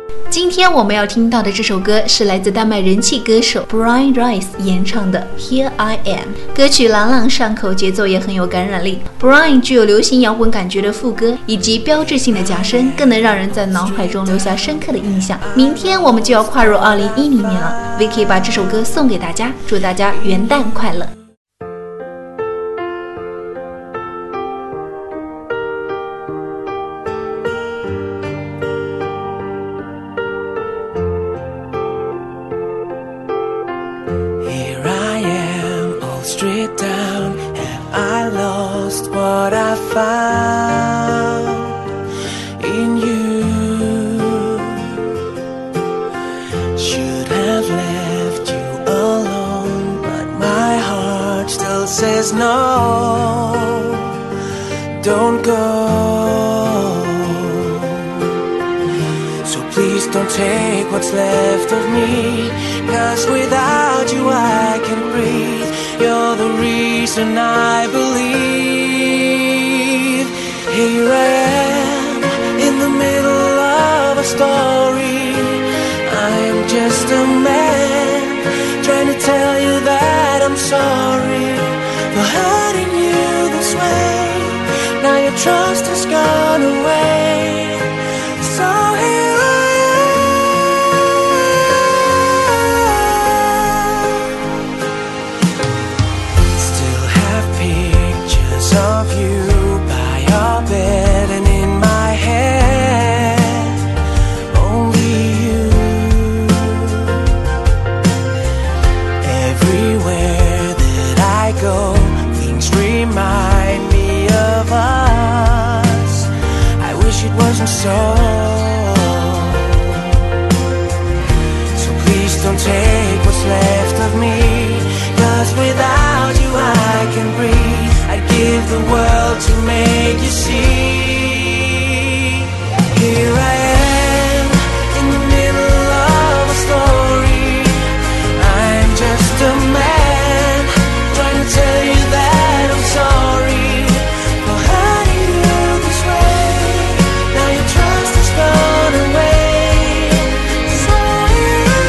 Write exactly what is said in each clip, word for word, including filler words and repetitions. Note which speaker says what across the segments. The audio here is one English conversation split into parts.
Speaker 1: 今天我们要听到的这首歌是来自丹麦人气歌手 Brian Rice 演唱的 Here I Am。 歌曲朗朗上口，节奏也很有感染力。 Brian 具有流行摇滚感觉的副歌以及标志性的假声，更能让人在脑海中留下深刻的印象。明天我们就要跨入二零一零年了， Vicky 把这首歌送给大家，祝大家元旦快乐。
Speaker 2: Straight down, have I lost what I found in you? Should have left you alone, but my heart still says no, don't go. So please don't take what's left of me, 'cause without you I can't breathe. You're the reason I believe. Here I am, in the middle of a story. I am just a man, trying to tell you that I'm sorry for hurting you this way. Now your trust has gone away, so here I of you by your bed and in my head, only you. Everywhere that I go, things remind me of us. I wish it wasn't so. So please don't take what's left of me, 'cause without you I can breathe. I'd give the world to make you see. Here I am, in the middle of a story. I'm just a man, trying to tell you that I'm sorry for hurting you this way. Now your trust has gone away, so here I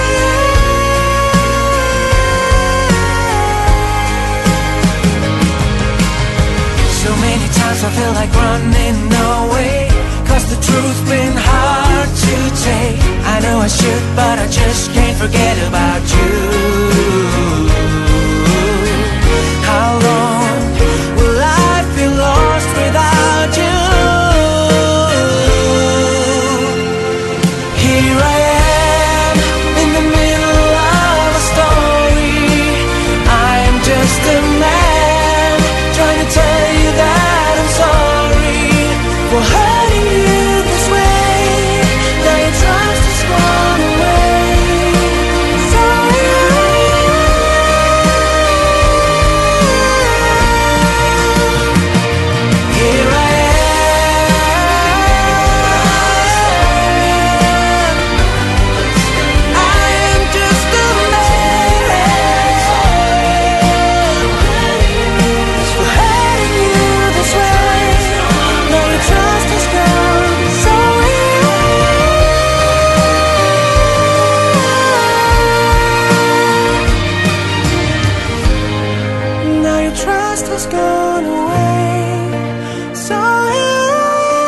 Speaker 2: am. So many times I feel like running away, 'cause the truth's been hard to take. I know I should, but I just can't forget about you. How long will I feel lost without you? Here I am, in the middle of a story. I am just a man, trying to tell you that I'm sorry for hurting you this way. Now your trust has gone away, so here I am. Here I am. I am just a man for hurting you this way. Now your trust has gone, so here I am. Now your trust has gone away, so here I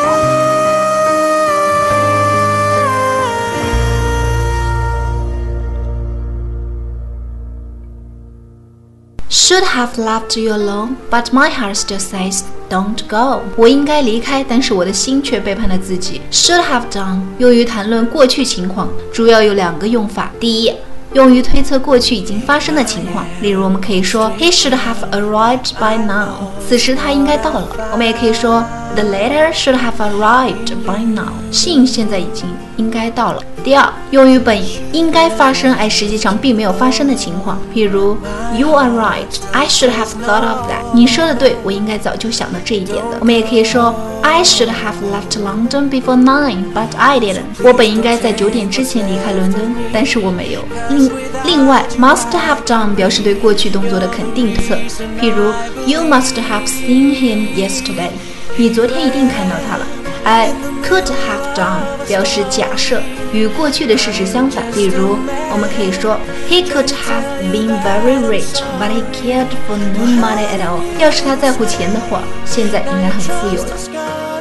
Speaker 1: Should have left you alone, but my heart still says don't go. 我应该离开，但是我的心却背叛了自己。Should have done 用于谈论过去情况，主要有两个用法。第一，用于推测过去已经发生的情况，例如我们可以说 He should have arrived by now， 此时他应该到了。我们也可以说 The letter should have arrived by now， 信现在已经应该到了。第二，用于本应该发生而实际上并没有发生的情况，譬如 You are right, I should have thought of that。 你说的对，我应该早就想到这一点的。我们也可以说 I should have left London before nine, but I didn't。 我本应该在九点之前离开伦敦，但是我没有。另另外 must have done 表示对过去动作的肯定推测，譬如 You must have seen him yesterday。 你昨天一定看到他了。 I could have done 表示假设，与过去的事实相反。比如，我们可以说 He could have been very rich, but he cared for no money at all. 要是他在乎钱的话，现在应该很富有了。